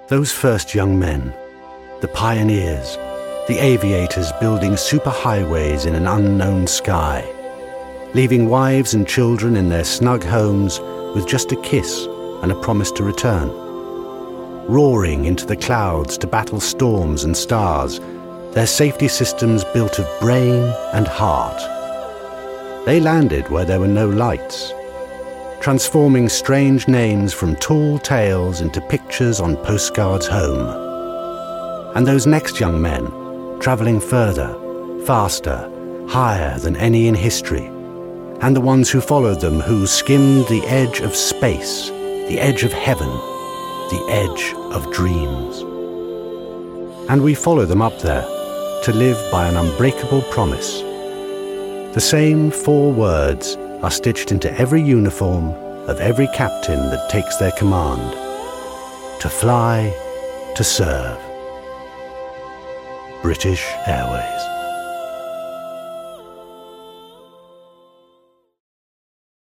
Those first young men, the pioneers, the aviators building superhighways in an unknown sky, leaving wives and children in their snug homes with just a kiss and a promise to return, roaring into the clouds to battle storms and stars, their safety systems built of brain and heart. They landed where there were no lights, transforming strange names from tall tales into pictures on postcards home. And those next young men, travelling further, faster, higher than any in history, and the ones who followed them who skimmed the edge of space, the edge of heaven, the edge of dreams. And we follow them up there to live by an unbreakable promise. The same 4 words are stitched into every uniform of every captain that takes their command: to fly, to serve. British Airways.